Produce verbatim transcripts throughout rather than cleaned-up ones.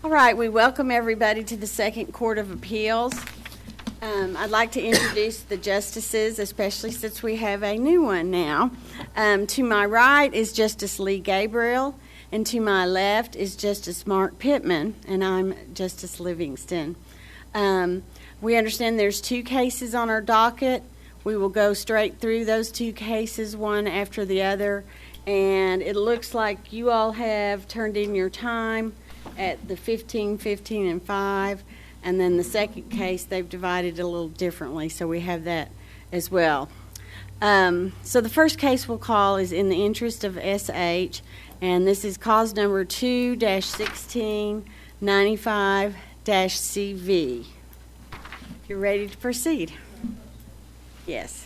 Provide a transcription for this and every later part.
All right, we welcome everybody to the Second Court of Appeals. Um, I'd like to introduce the justices, especially since we have a new one now. Um, to my right is Justice Lee Gabriel, and to my left is Justice Mark Pittman, and I'm Justice Livingston. Um, we understand there's two cases on our docket. We will go straight through those two cases, one after the other, and it looks like you all have turned in your time at the fifteen, fifteen, and five. And then the second case, they've divided it a little differently, so we have that as well. Um, so the first case we'll call is in the interest of S H, and this is cause number two dash sixteen ninety-five dash C V. If you're ready to proceed. Yes.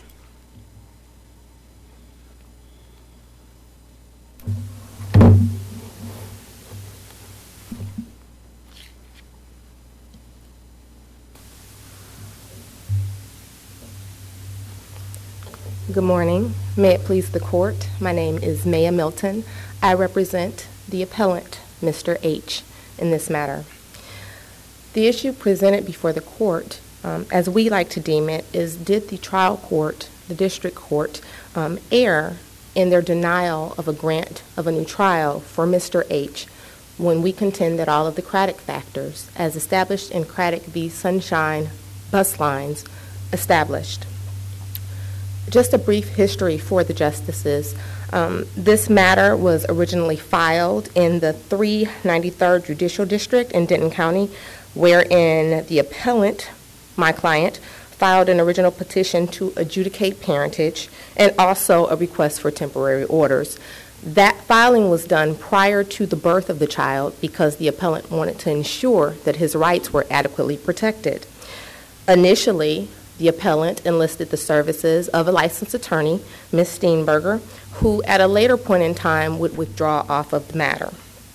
Good morning. May it please the court. My name is Maya Milton. I represent the appellant, Mister H, in this matter. The issue presented before the court, um, as we like to deem it, is did the trial court, the district court, um, err in their denial of a grant of a new trial for Mister H when we contend that all of the Craddock factors, as established in Craddock v. Sunshine bus lines, established. Just a brief history for the justices. Um, this matter was originally filed in the three ninety-third Judicial District in Denton County, wherein the appellant, my client, filed an original petition to adjudicate parentage and also a request for temporary orders. That filing was done prior to the birth of the child because the appellant wanted to ensure that his rights were adequately protected. Initially, the appellant enlisted the services of a licensed attorney, Miz Steenberger, who at a later point in time would withdraw off of the matter.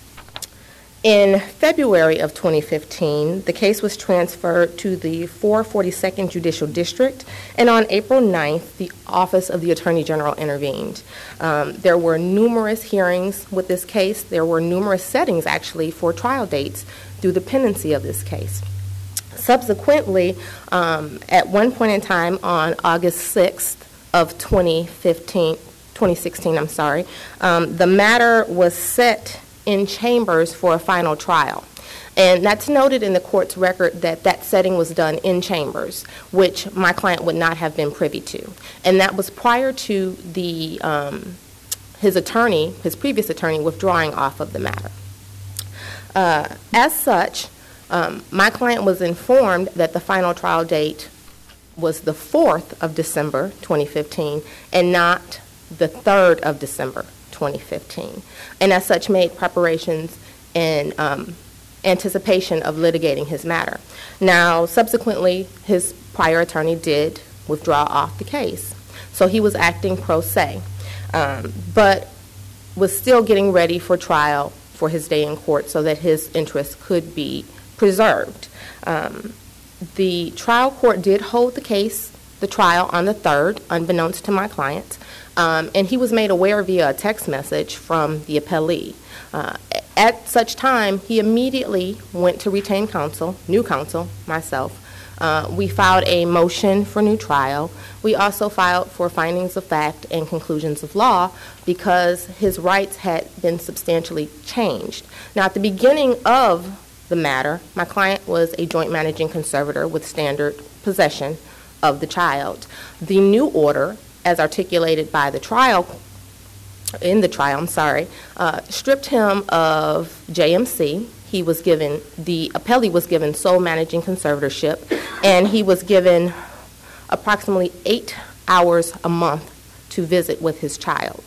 In February of twenty fifteen, the case was transferred to the four forty-second Judicial District, and on April ninth, the Office of the Attorney General intervened. Um, there were numerous hearings with this case. There were numerous settings, actually, for trial dates through the pendency of this case. Subsequently, um, at one point in time on August sixth of twenty fifteen, twenty sixteen, I'm sorry, um, the matter was set in chambers for a final trial. And that's noted in the court's record that that setting was done in chambers, which my client would not have been privy to. And that was prior to the um, his attorney, his previous attorney, withdrawing off of the matter. Uh, as such, Um, my client was informed that the final trial date was the fourth of December twenty fifteen and not the third of December twenty fifteen, and as such made preparations in um, anticipation of litigating his matter. Now, subsequently, his prior attorney did withdraw off the case, so he was acting pro se, um, but was still getting ready for trial for his day in court so that his interests could be preserved. Um, the trial court did hold the case, the trial, on the third, unbeknownst to my client, um, and he was made aware via a text message from the appellee. Uh, at such time, he immediately went to retain counsel, new counsel, myself. Uh, we filed a motion for new trial. We also filed for findings of fact and conclusions of law because his rights had been substantially changed. Now, at the beginning of the matter, my client was a joint managing conservator with standard possession of the child. The new order, as articulated by the trial, in the trial, I'm sorry, uh, stripped him of J M C. He was given, the appellee was given sole managing conservatorship, and he was given approximately eight hours a month to visit with his child.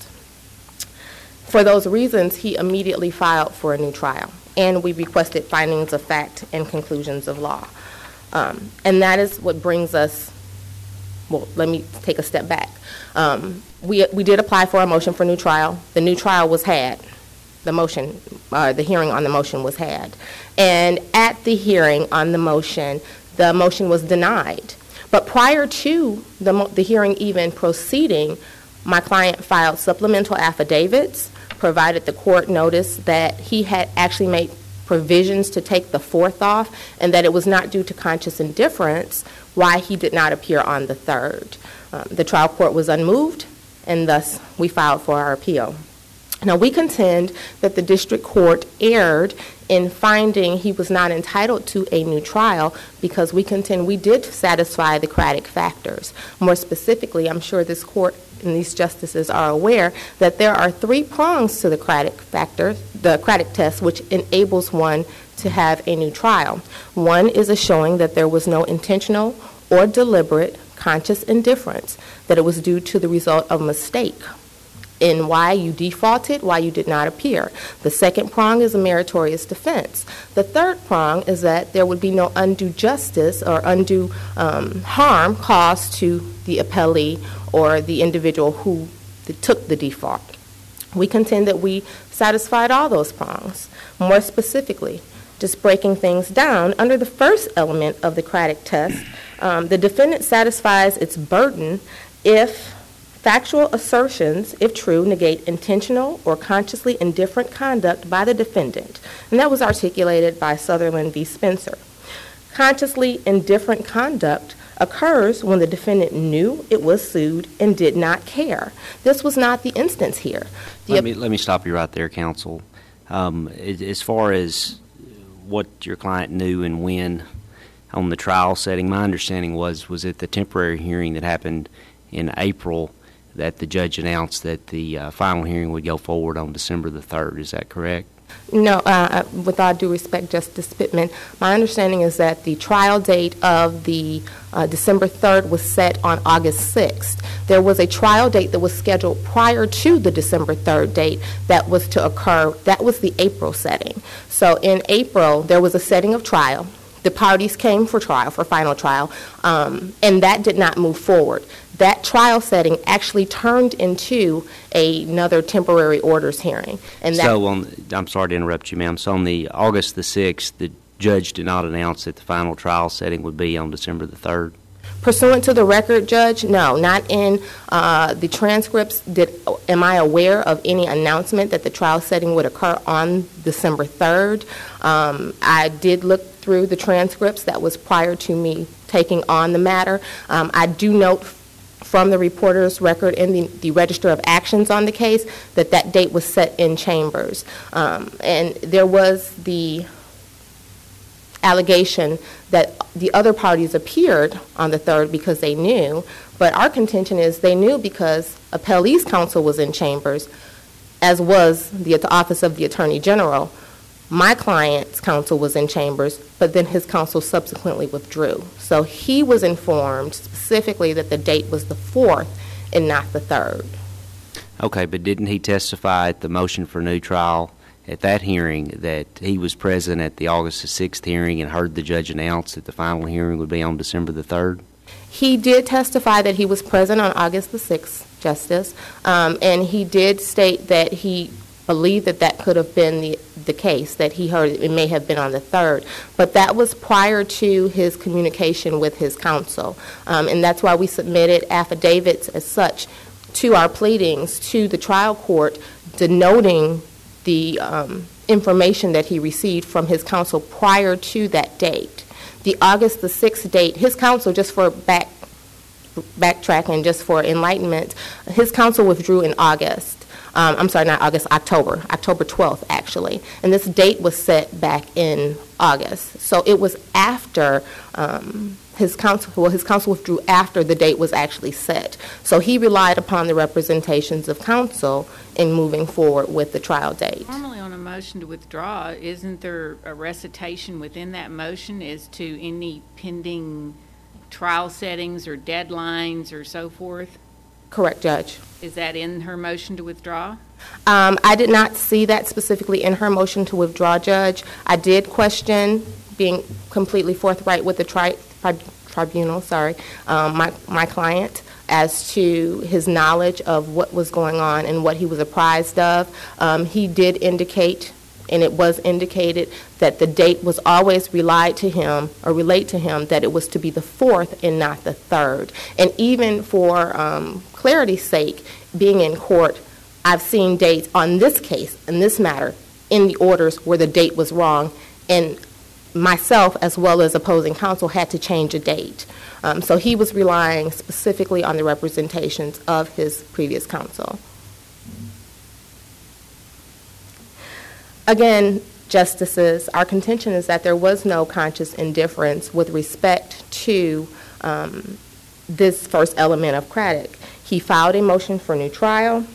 For those reasons, he immediately filed for a new trial, and we requested findings of fact and conclusions of law. Um, and that is what brings us, well, let me take a step back. Um, we, we did apply for a motion for new trial. The new trial was had. The motion, uh, the hearing on the motion was had. And at the hearing on the motion, the motion was denied. But prior to the, mo- the hearing even proceeding, my client filed supplemental affidavits, provided the court notice that he had actually made provisions to take the fourth off, and that it was not due to conscious indifference why he did not appear on the third. Um, the trial court was unmoved, and thus we filed for our appeal. Now, we contend that the district court erred in finding he was not entitled to a new trial because we contend we did satisfy the Craddock factors. More specifically, I'm sure this court and these justices are aware that there are three prongs to the Craddock factor, the Craddock test, which enables one to have a new trial. One is a showing that there was no intentional or deliberate conscious indifference, that it was due to the result of mistake in why you defaulted, why you did not appear. The second prong is a meritorious defense. The third prong is that there would be no undue justice or undue um, harm caused to the appellee or the individual who took the default. We contend that we satisfied all those prongs. More specifically, just breaking things down, under the first element of the Craddock test, um, the defendant satisfies its burden if factual assertions, if true, negate intentional or consciously indifferent conduct by the defendant. And that was articulated by Sutherland v. Spencer. Consciously indifferent conduct occurs when the defendant knew it was sued and did not care. This was not the instance here. The let, me, let me stop you right there, counsel. Um, as far as what your client knew and when on the trial setting, my understanding was, was at the temporary hearing that happened in April that the judge announced that the uh, final hearing would go forward on December the third. Is that correct? No, uh, with all due respect, Justice Pittman, my understanding is that the trial date of the uh, December third was set on August sixth. There was a trial date that was scheduled prior to the December third date that was to occur. That was the April setting. So in April, there was a setting of trial. The parties came for trial, for final trial, um, and that did not move forward. That trial setting actually turned into a, another temporary orders hearing. And that so, on, I'm sorry to interrupt you, ma'am. So on the August the sixth, the judge did not announce that the final trial setting would be on December the third? Pursuant to the record, Judge, no, not in uh, the transcripts. Did, am I aware of any announcement that the trial setting would occur on December third? Um, I did look through the transcripts. That was prior to me taking on the matter. Um, I do note from the reporter's record in the, the register of actions on the case that that date was set in chambers. Um, and there was the allegation that the other parties appeared on the third because they knew, but our contention is they knew because appellee's counsel was in chambers, as was the Office of the Attorney General. My client's counsel was in chambers, but then his counsel subsequently withdrew. So he was informed specifically that the date was the fourth and not the third. Okay, but didn't he testify at the motion for new trial at that hearing that he was present at the August the sixth hearing and heard the judge announce that the final hearing would be on December the third? He did testify that he was present on August the sixth, Justice, um, and he did state that he believed that that could have been the, the case, that he heard it may have been on the third. But that was prior to his communication with his counsel, um, and that's why we submitted affidavits as such to our pleadings to the trial court denoting the um, information that he received from his counsel prior to that date. The August the sixth date, his counsel, just for back backtracking, just for enlightenment, his counsel withdrew in August. Um, I'm sorry, not August, October, October twelfth, actually. And this date was set back in August. So it was after um, his counsel, well, his counsel withdrew after the date was actually set. So he relied upon the representations of counsel in moving forward with the trial date. Normally on a motion to withdraw, isn't there a recitation within that motion as to any pending trial settings or deadlines or so forth? Correct, Judge. Is that in her motion to withdraw? Um, I did not see that specifically in her motion to withdraw, Judge. I did question, being completely forthright with the tri- tri- tribunal, sorry, um, my, my client, as to his knowledge of what was going on and what he was apprised of. Um, he did indicate, and it was indicated, that the date was always relied to him, or relate to him, that it was to be the fourth and not the third. And even for um, clarity's sake, being in court, I've seen dates on this case, in this matter, in the orders where the date was wrong, and myself, as well as opposing counsel, had to change a date. Um, so he was relying specifically on the representations of his previous counsel. Again, Justices, our contention is that there was no conscious indifference with respect to um, this first element of Craddock. He filed a motion for new trial.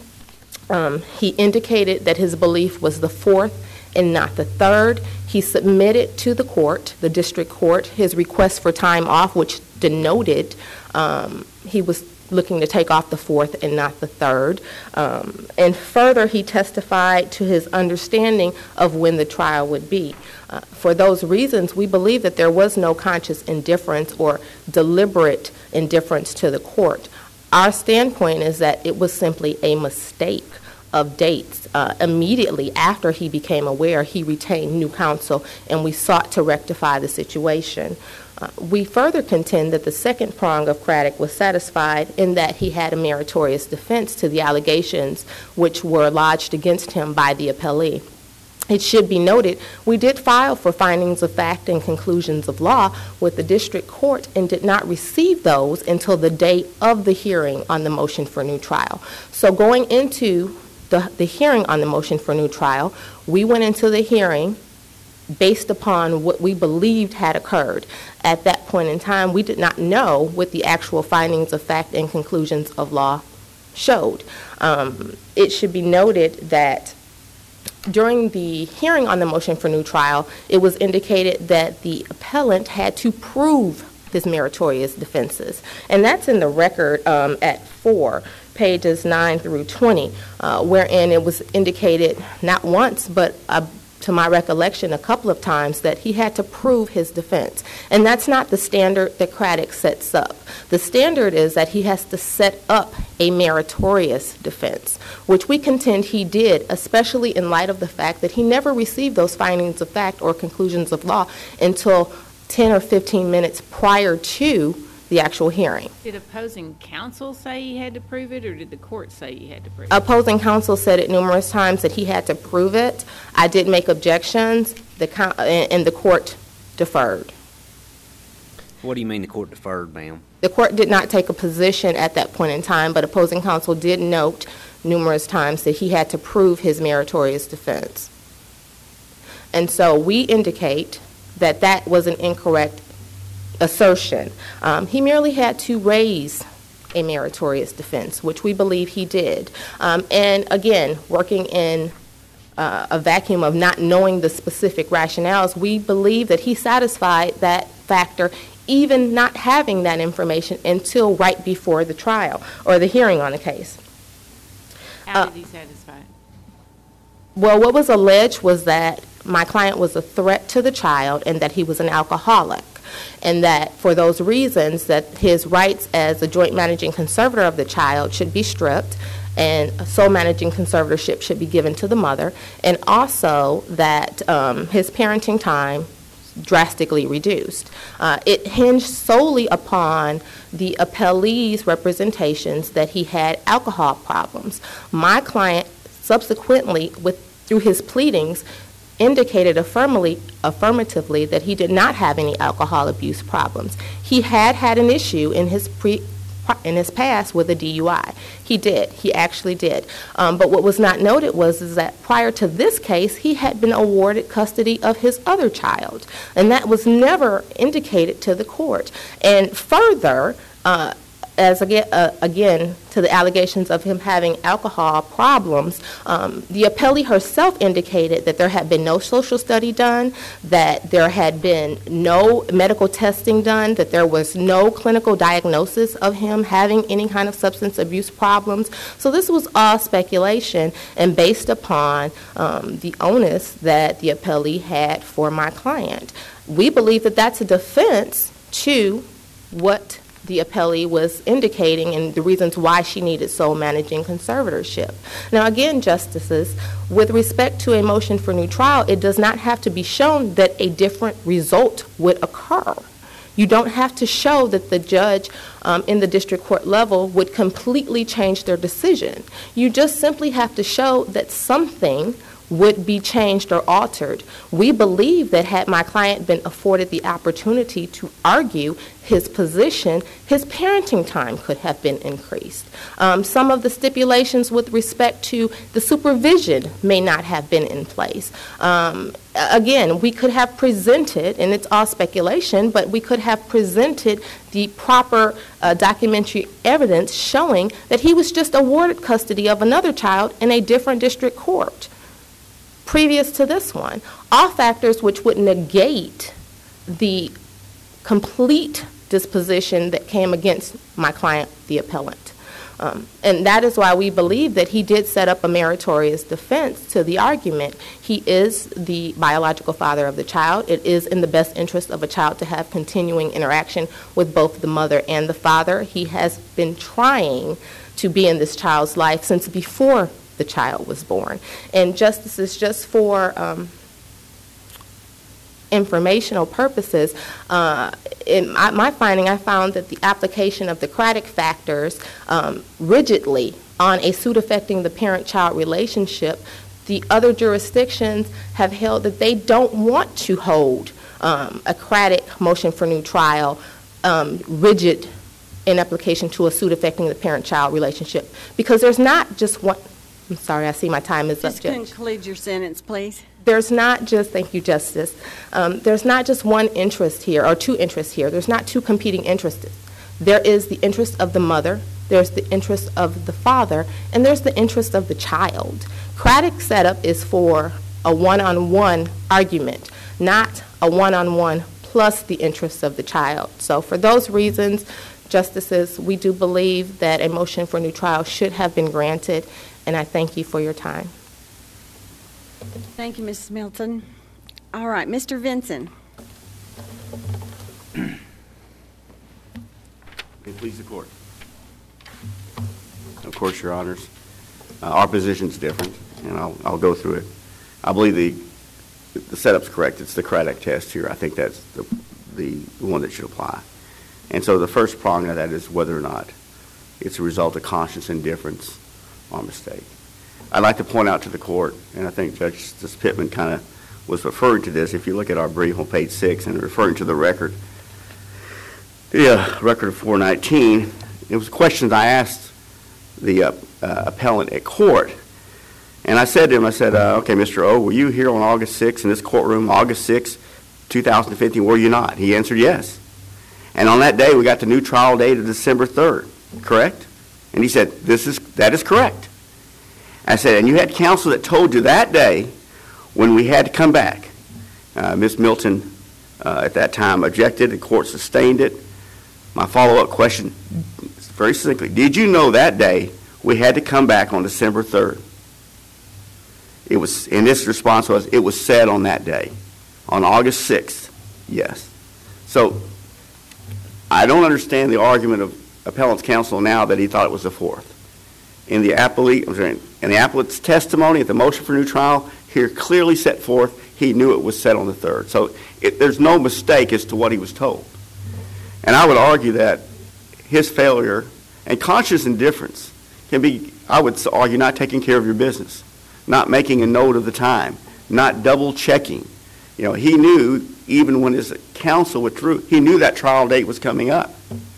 Um, he indicated that his belief was the fourth and not the third. He submitted to the court, the district court, his request for time off, which denoted um, he was looking to take off the fourth and not the third. Um, and further, he testified to his understanding of when the trial would be. Uh, for those reasons, we believe that there was no conscious indifference or deliberate indifference to the court. Our standpoint is that it was simply a mistake of dates. Uh, immediately after he became aware, he retained new counsel, and we sought to rectify the situation. Uh, we further contend that the second prong of Craddock was satisfied in that he had a meritorious defense to the allegations which were lodged against him by the appellee. It should be noted, we did file for findings of fact and conclusions of law with the district court and did not receive those until the day of the hearing on the motion for new trial. So going into the, the hearing on the motion for new trial, we went into the hearing based upon what we believed had occurred. At that point in time, we did not know what the actual findings of fact and conclusions of law showed. Um, it should be noted that during the hearing on the motion for new trial, it was indicated that the appellant had to prove his meritorious defenses. And that's in the record um, at four, pages nine through twenty, uh, wherein it was indicated not once, but uh, to my recollection a couple of times, that he had to prove his defense. And that's not the standard that Craddock sets up. The standard is that he has to set up a meritorious defense, which we contend he did, especially in light of the fact that he never received those findings of fact or conclusions of law until ten or fifteen minutes prior to the actual hearing. Did opposing counsel say he had to prove it, or did the court say he had to prove it? Opposing counsel said it numerous times that he had to prove it. I did make objections, the and the court deferred. What do you mean the court deferred, ma'am? The court did not take a position at that point in time, but opposing counsel did note numerous times that he had to prove his meritorious defense. And so we indicate that that was an incorrect assertion. Um, he merely had to raise a meritorious defense, which we believe he did. Um, and again, working in uh, a vacuum of not knowing the specific rationales, we believe that he satisfied that factor, even not having that information until right before the trial or the hearing on the case. How Uh, did he satisfy it? Well, what was alleged was that my client was a threat to the child and that he was an alcoholic, and that for those reasons that his rights as a joint managing conservator of the child should be stripped and sole managing conservatorship should be given to the mother, and also that um, his parenting time drastically reduced. Uh, it hinged solely upon the appellee's representations that he had alcohol problems. My client subsequently, with through his pleadings, indicated affirmatively, affirmatively that he did not have any alcohol abuse problems. He had had an issue in his pre in his past with a D U I. He did. He actually did. Um, but what was not noted was is that prior to this case, he had been awarded custody of his other child, and that was never indicated to the court. And further, uh, as again, uh, again, to the allegations of him having alcohol problems, um, the appellee herself indicated that there had been no social study done, that there had been no medical testing done, that there was no clinical diagnosis of him having any kind of substance abuse problems. So this was all speculation and based upon um, the onus that the appellee had for my client. We believe that that's a defense to what the appellee was indicating and the reasons why she needed sole managing conservatorship. Now again, Justices, with respect to a motion for new trial, it does not have to be shown that a different result would occur. You don't have to show that the judge um, in the district court level would completely change their decision. You just simply have to show that something would be changed or altered. We believe that had my client been afforded the opportunity to argue his position, his parenting time could have been increased. Um, some of the stipulations with respect to the supervision may not have been in place. Um, again, we could have presented, and it's all speculation, but we could have presented the proper uh, documentary evidence showing that he was just awarded custody of another child in a different district court previous to this one. All factors which would negate the complete disposition that came against my client, the appellant. Um, and that is why we believe that he did set up a meritorious defense to the argument. He is the biological father of the child. It is in the best interest of a child to have continuing interaction with both the mother and the father. He has been trying to be in this child's life since before the child was born. And justices, just for um, informational purposes, uh, in my, my finding, I found that the application of the Craddock factors um, rigidly on a suit affecting the parent-child relationship, the other jurisdictions have held that they don't want to hold um, a Craddock motion for new trial um, rigid in application to a suit affecting the parent-child relationship, because there's not just one. I'm sorry, I see my time is up, Just Judge. conclude your sentence, please. There's not just, thank you, Justice, um, there's not just one interest here, or two interests here. There's not two competing interests. There is the interest of the mother, there's the interest of the father, and there's the interest of the child. Craddock's setup is for a one-on-one argument, not a one-on-one plus the interests of the child. So for those reasons, Justices, we do believe that a motion for new trial should have been granted, and I thank you for your time. Thank you, Missus Milton. All right, Mister Vinson. May it please the court. Of course, Your Honors, uh, our position is different, and I'll, I'll go through it. I believe the the setup's correct. It's the Craddock test here. I think that's the the one that should apply. And so the first prong of that is whether or not it's a result of conscious indifference or mistake. I'd like to point out to the court, and I think Judge Justice Pittman kind of was referring to this. If you look at our brief on page six and referring to the record, the uh, record of four nineteen, it was questions I asked the uh, uh, appellant at court. And I said to him, I said, uh, okay, Mister O, were you here on August sixth in this courtroom, August sixth, two thousand fifteen? Were you not? He answered yes. And on that day, we got the new trial date of December third, correct? And he said, "This is that is correct." I said, "And you had counsel that told you that day when we had to come back." Uh, Miz Milton, uh, at that time, objected. The court sustained it. My follow-up question, very succinctly, did you know that day we had to come back on December third? It was, and this response was, it was said on that day. On August sixth, yes. So I don't understand the argument of appellant's counsel now that he thought it was the fourth. In the appellate, I'm sorry, in the appellate's testimony at the motion for new trial, here clearly set forth he knew it was set on the third. So it, there's no mistake as to what he was told. And I would argue that his failure and conscious indifference can be, I would argue, not taking care of your business, not making a note of the time, not double checking. You know, he knew, even when his counsel withdrew, he knew that trial date was coming up.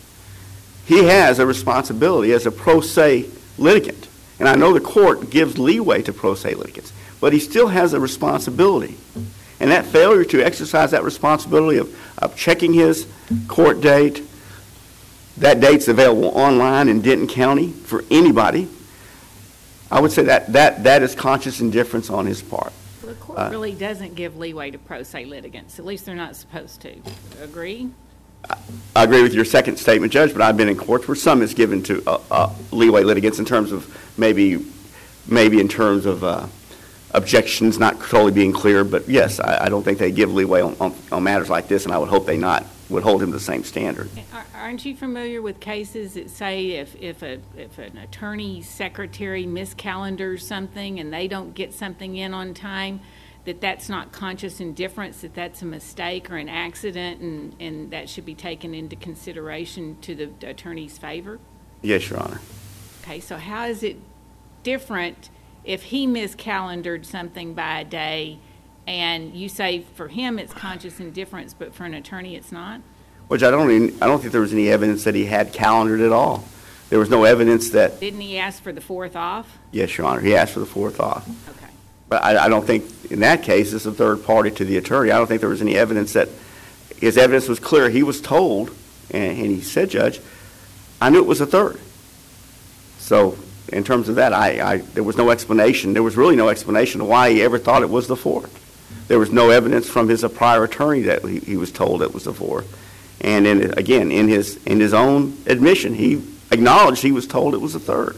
He has a responsibility as a pro se litigant. And I know the court gives leeway to pro se litigants, but he still has a responsibility. And that failure to exercise that responsibility of, of checking his court date, that date's available online in Denton County for anybody, I would say that that, that is conscious indifference on his part. The court uh, really doesn't give leeway to pro se litigants. At least they're not supposed to. Agree? I, I agree with your second statement, Judge, but I've been in courts where some is given to uh, uh, leeway litigants in terms of maybe, maybe in terms of uh, objections not totally being clear. But yes, I, I don't think they give leeway on, on, on matters like this, and I would hope they not would hold him to the same standard. Aren't you familiar with cases that say if, if, a, if an attorney's secretary miscalendars something and they don't get something in on time, that that's not conscious indifference, that that's a mistake or an accident, and, and that should be taken into consideration to the attorney's favor? Yes, Your Honor. Okay, so how is it different if he miscalendared something by a day, and you say for him it's conscious indifference, but for an attorney it's not? Which I don't even, I don't think there was any evidence that he had calendared at all. There was no evidence that. Didn't he ask for the fourth off? Yes, Your Honor, he asked for the fourth off. Okay. But I, I don't think in that case it's a third party to the attorney. I don't think there was any evidence that his evidence was clear. He was told, and, and he said, Judge, I knew it was a third. So in terms of that, I, I there was no explanation. There was really no explanation of why he ever thought it was the fourth. There was no evidence from his prior attorney that he, he was told it was the fourth. And in, again, in his in his own admission, he acknowledged he was told it was a third.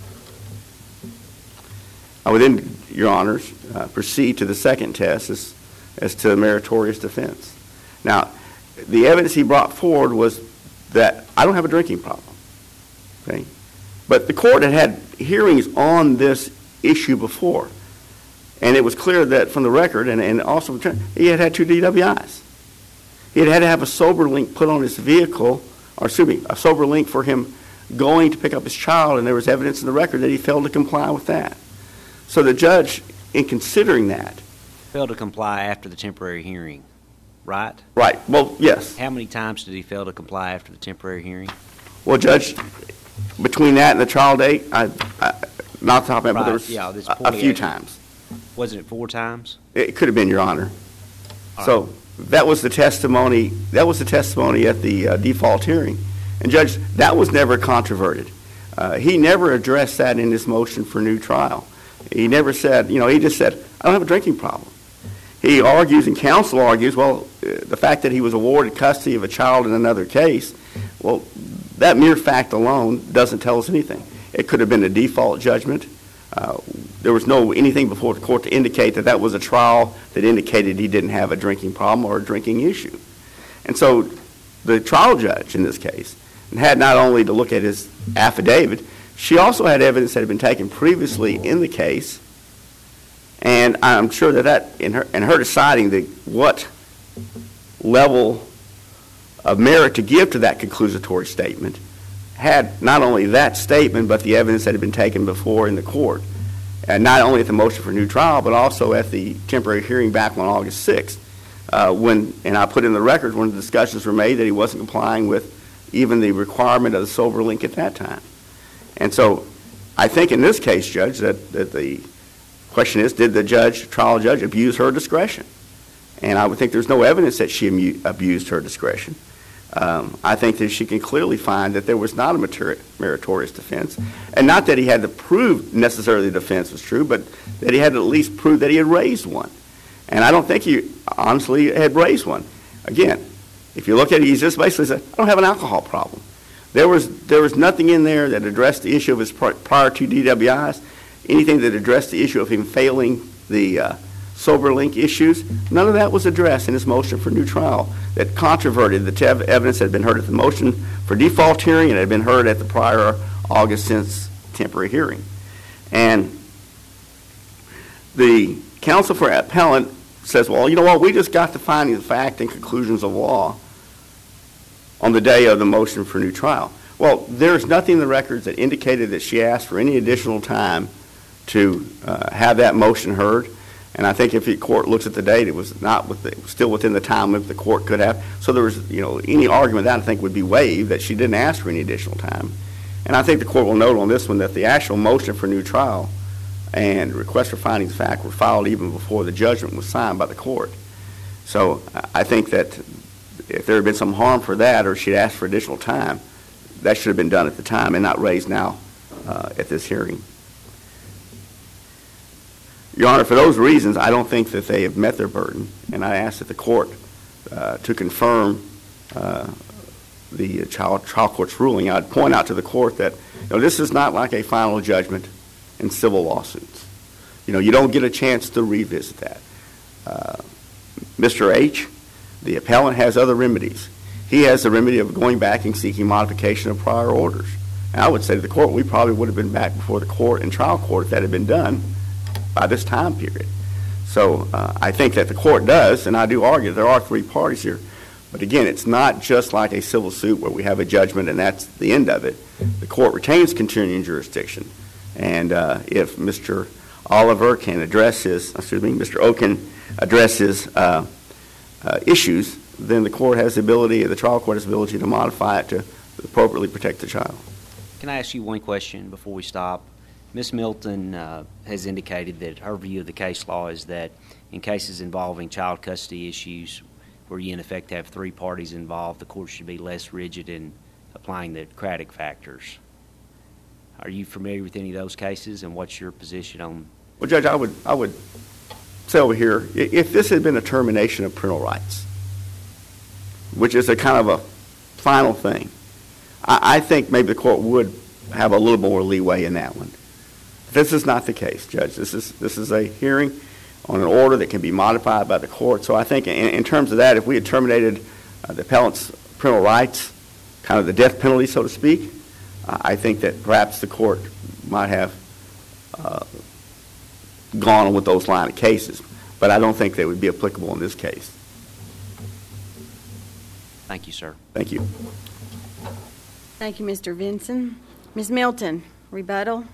I would then, Your Honors, uh, proceed to the second test as, as to meritorious defense. Now, the evidence he brought forward was that I don't have a drinking problem. Okay? But the court had had hearings on this issue before, and it was clear that from the record, and, and also he had had two D W Is. He had had to have a sober link put on his vehicle, or excuse me, a sober link for him going to pick up his child, and there was evidence in the record that he failed to comply with that. So the judge, in considering that, Failed to comply after the temporary hearing, right? right, well, yes. How many times did he fail to comply after the temporary hearing? Well, Judge, between that and the trial date, I, I not top of my head, but there Right, was yeah, there's a, a forty few acres. times. Wasn't it four times? It could have been, Your Honor. All So that was the testimony. That was the testimony at the uh, default hearing, and Judge, that was never controverted. Uh, he never addressed that in his motion for new trial. He never said, you know, he just said, I don't have a drinking problem. He argues, and counsel argues, well, uh, the fact that he was awarded custody of a child in another case, well, that mere fact alone doesn't tell us anything. It could have been a default judgment. Uh, there was no anything before the court to indicate that that was a trial that indicated he didn't have a drinking problem or a drinking issue. And so the trial judge in this case had not only to look at his affidavit, she also had evidence that had been taken previously in the case, and I'm sure that that in her in her deciding the what level of merit to give to that conclusatory statement had not only that statement but the evidence that had been taken before in the court, and not only at the motion for new trial but also at the temporary hearing back on August sixth, uh, when and I put in the record when the discussions were made that he wasn't complying with even the requirement of the sober link at that time. And so I think in this case, Judge, that, that the question is, did the judge, trial judge, abuse her discretion? And I would think there's no evidence that she amu- abused her discretion. Um, I think that she can clearly find that there was not a materi- meritorious defense, and not that he had to prove necessarily the defense was true, but that he had to at least prove that he had raised one. And I don't think he honestly had raised one. Again, if you look at it, he's just basically said, I don't have an alcohol problem. There was there was nothing in there that addressed the issue of his prior two D W Is, anything that addressed the issue of him failing the uh, sober link issues. None of that was addressed in his motion for new trial that controverted the tev- evidence that had been heard at the motion for default hearing and had been heard at the prior August sixth temporary hearing. And the counsel for appellant says, well, you know what, we just got the findings of fact and conclusions of law on the day of the motion for new trial. Well, there's nothing in the records that indicated that she asked for any additional time to uh, have that motion heard. And I think if the court looks at the date, it was not with the, it was still within the time limit the court could have. So there was, you know, any argument that I think would be waived that she didn't ask for any additional time. And I think the court will note on this one that the actual motion for new trial and request for findings of fact were filed even before the judgment was signed by the court. So I think that if there had been some harm for that or she'd asked for additional time, that should have been done at the time and not raised now uh, at this hearing. Your Honor, for those reasons, I don't think that they have met their burden, and I ask that the court uh, to confirm uh, the trial, trial court's ruling. I'd point out to the court that, you know, this is not like a final judgment in civil lawsuits. You know, you don't get a chance to revisit that. Uh, Mister H., the appellant, has other remedies. He has the remedy of going back and seeking modification of prior orders. And I would say to the court, we probably would have been back before the court and trial court if that had been done by this time period. So uh, I think that the court does, and I do argue there are three parties here. But again, it's not just like a civil suit where we have a judgment and that's the end of it. The court retains continuing jurisdiction. And uh, if Mister Oliver can address his, excuse me, Mister O can address his uh, uh, issues, then the court has the ability, the trial court has the ability to modify it to appropriately protect the child. Can I ask you one question before we stop? Miz Milton uh, has indicated that her view of the case law is that in cases involving child custody issues where you in effect have three parties involved, the court should be less rigid in applying the Craddock factors. Are you familiar with any of those cases, and what's your position on? Well, Judge, I would I would say over here, if this had been a termination of parental rights, which is a kind of a final thing, I, I think maybe the court would have a little more leeway in that one. This is not the case, Judge. This is this is a hearing on an order that can be modified by the court. So I think in, in terms of that, if we had terminated uh, the appellant's parental rights, kind of the death penalty, so to speak, uh, I think that perhaps the court might have uh, gone on with those line of cases. But I don't think they would be applicable in this case. Thank you, sir. Thank you. Thank you, Mister Vinson. Miz Milton, rebuttal.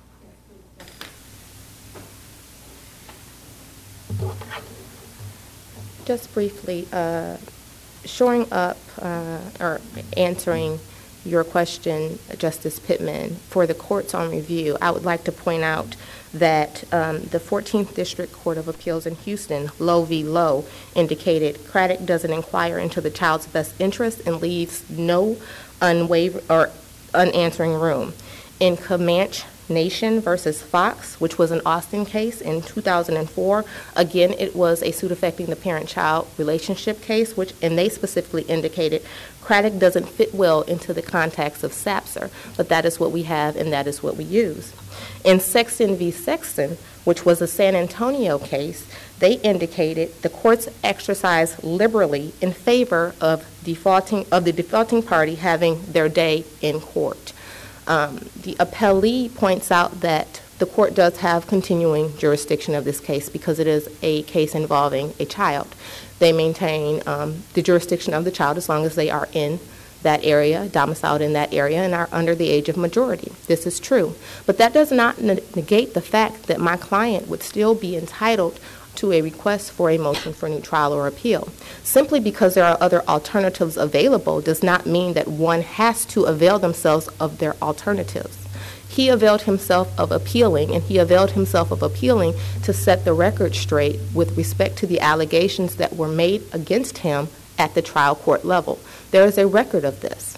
Just briefly, uh, shoring up uh, or answering your question, Justice Pittman, for the courts on review, I would like to point out that um, the fourteenth District Court of Appeals in Houston, Lowe v. Lowe, indicated Craddock doesn't inquire into the child's best interest and leaves no unwaver or unanswering room. In Comanche Nation versus Fox, which was an Austin case in two thousand four, again, it was a suit affecting the parent-child relationship case, which, and they specifically indicated Craddock doesn't fit well into the context of SAPSER, but that is what we have and that is what we use. In Sexton v. Sexton, which was a San Antonio case, they indicated the courts exercise liberally in favor of defaulting of the defaulting party having their day in court. Um, the appellee points out that the court does have continuing jurisdiction of this case because it is a case involving a child. They maintain um, the jurisdiction of the child as long as they are in that area, domiciled in that area, and are under the age of majority. This is true. But that does not ne- negate the fact that my client would still be entitled to a request for a motion for new trial or appeal. Simply because there are other alternatives available does not mean that one has to avail themselves of their alternatives. He availed himself of appealing, and he availed himself of appealing to set the record straight with respect to the allegations that were made against him at the trial court level. There is a record of this.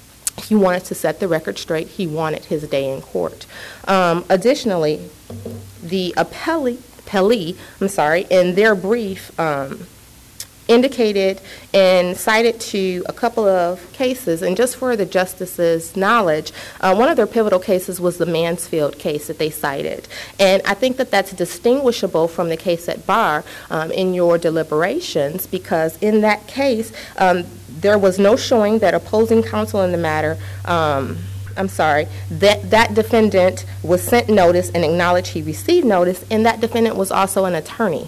He wanted to set the record straight. He wanted his day in court. Um, additionally, the appellee Appellee, I'm sorry, in their brief um, indicated and cited to a couple of cases, and just for the justice's knowledge, uh, one of their pivotal cases was the Mansfield case that they cited. And I think that that's distinguishable from the case at bar um, in your deliberations, because in that case, um, there was no showing that opposing counsel in the matter um, I'm sorry, that that defendant was sent notice and acknowledged he received notice, and that defendant was also an attorney.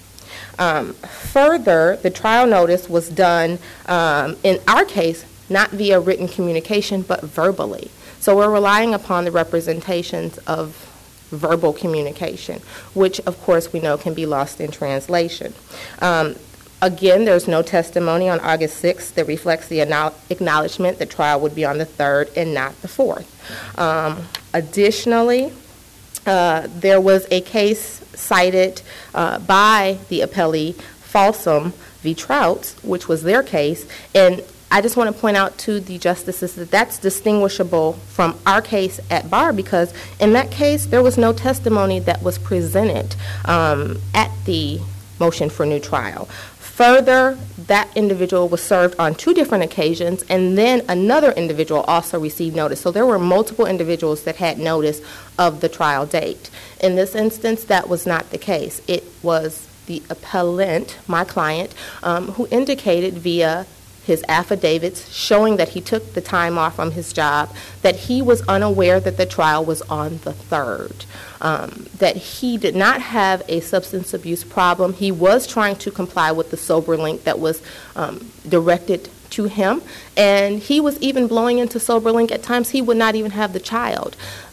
Um, further, the trial notice was done, um, in our case, not via written communication, but verbally. So we're relying upon the representations of verbal communication, which, of course, we know can be lost in translation. Um, Again, there's no testimony on August sixth that reflects the acknowledgement that trial would be on the third and not the fourth. Um, additionally, uh, there was a case cited uh, by the appellee, Folsom v. Trouts, which was their case, and I just want to point out to the justices that that's distinguishable from our case at bar, because in that case, there was no testimony that was presented um, at the motion for new trial. Further, that individual was served on two different occasions, and then another individual also received notice. So there were multiple individuals that had notice of the trial date. In this instance, that was not the case. It was the appellant, my client, um, who indicated via his affidavits showing that he took the time off from his job, that he was unaware that the trial was on the third, um, that he did not have a substance abuse problem. He was trying to comply with the sober link that was um, directed to him, and he was even blowing into sober link at times he would not even have the child.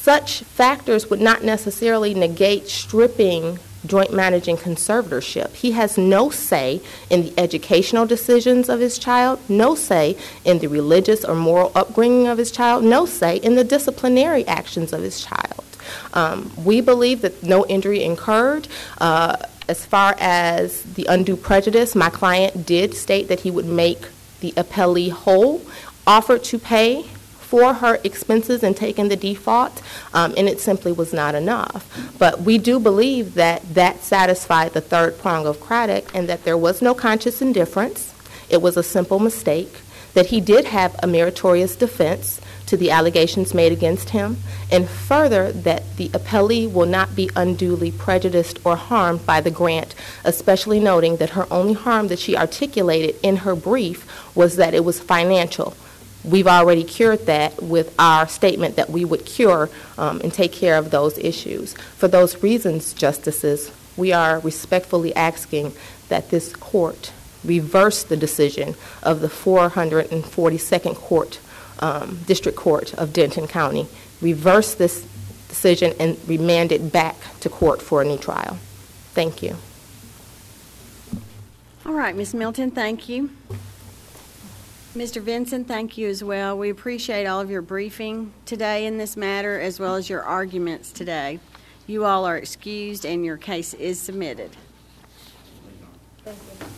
such factors would not necessarily negate stripping joint managing conservatorship. He has no say in the educational decisions of his child, no say in the religious or moral upbringing of his child, no say in the disciplinary actions of his child. Um, we believe that no injury incurred. Uh, as far as the undue prejudice, my client did state that he would make the appellee whole, offered to pay for her expenses and taken the default, um, and it simply was not enough. But we do believe that that satisfied the third prong of Craddock, and that there was no conscious indifference. It was a simple mistake, that he did have a meritorious defense to the allegations made against him, and further, that the appellee will not be unduly prejudiced or harmed by the grant, especially noting that her only harm that she articulated in her brief was that it was financial. We've already cured that with our statement that we would cure um, and take care of those issues. For those reasons, Justices, we are respectfully asking that this court reverse the decision of the four hundred forty-second Court, um, District Court of Denton County, reverse this decision and remand it back to court for a new trial. Thank you. All right, Miz Milton, thank you. Mister Vinson, thank you as well. We appreciate all of your briefing today in this matter, as well as your arguments today. You all are excused and your case is submitted. Thank you.